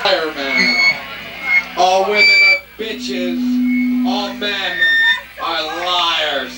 fireman. All women are bitches. All men are liars.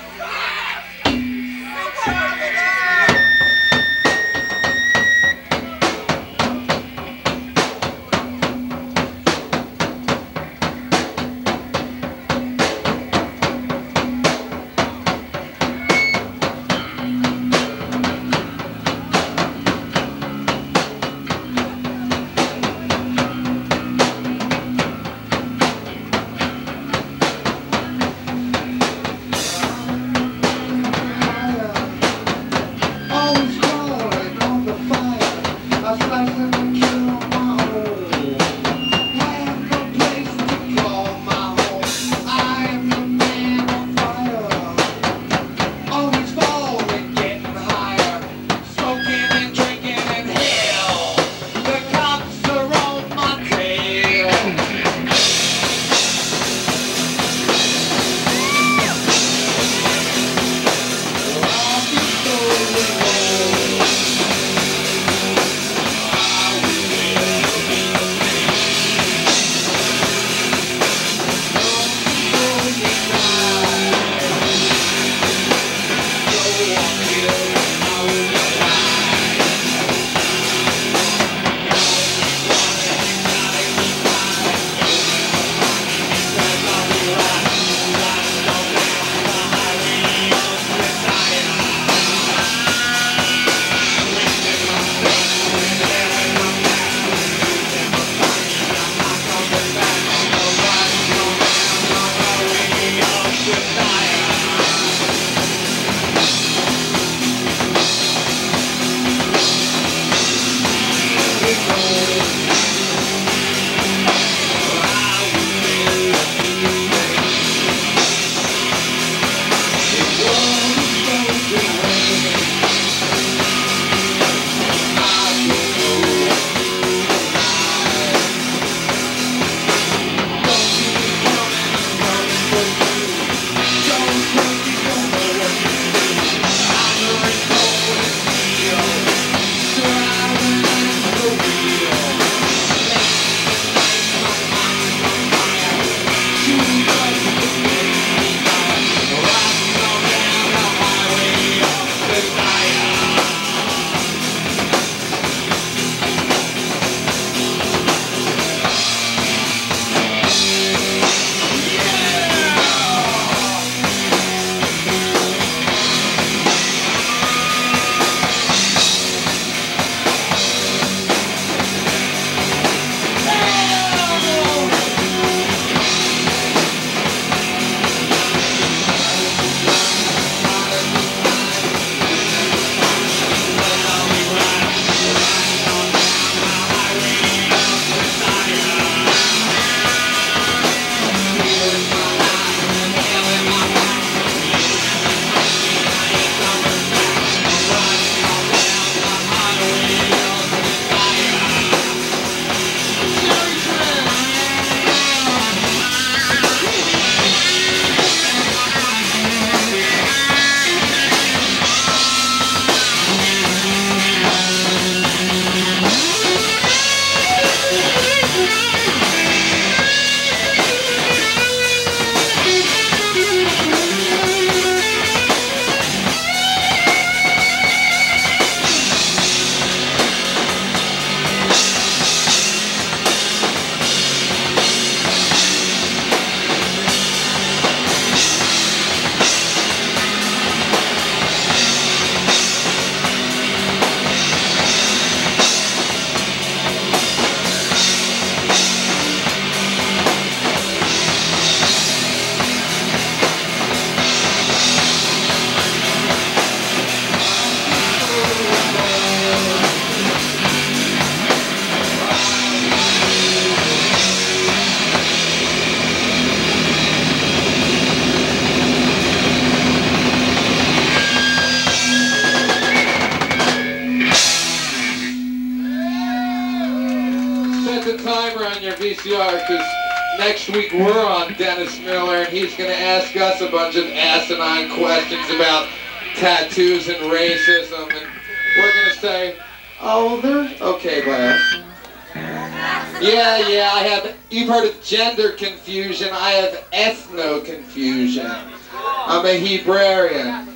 The timer on your VCR, because next week we're on Dennis Miller and he's going to ask us a bunch of asinine questions about tattoos and racism, and we're going to say, oh, there's okay, Glass. Yeah, I have, you've heard of gender confusion, I have ethno confusion. I'm a Hebrarian.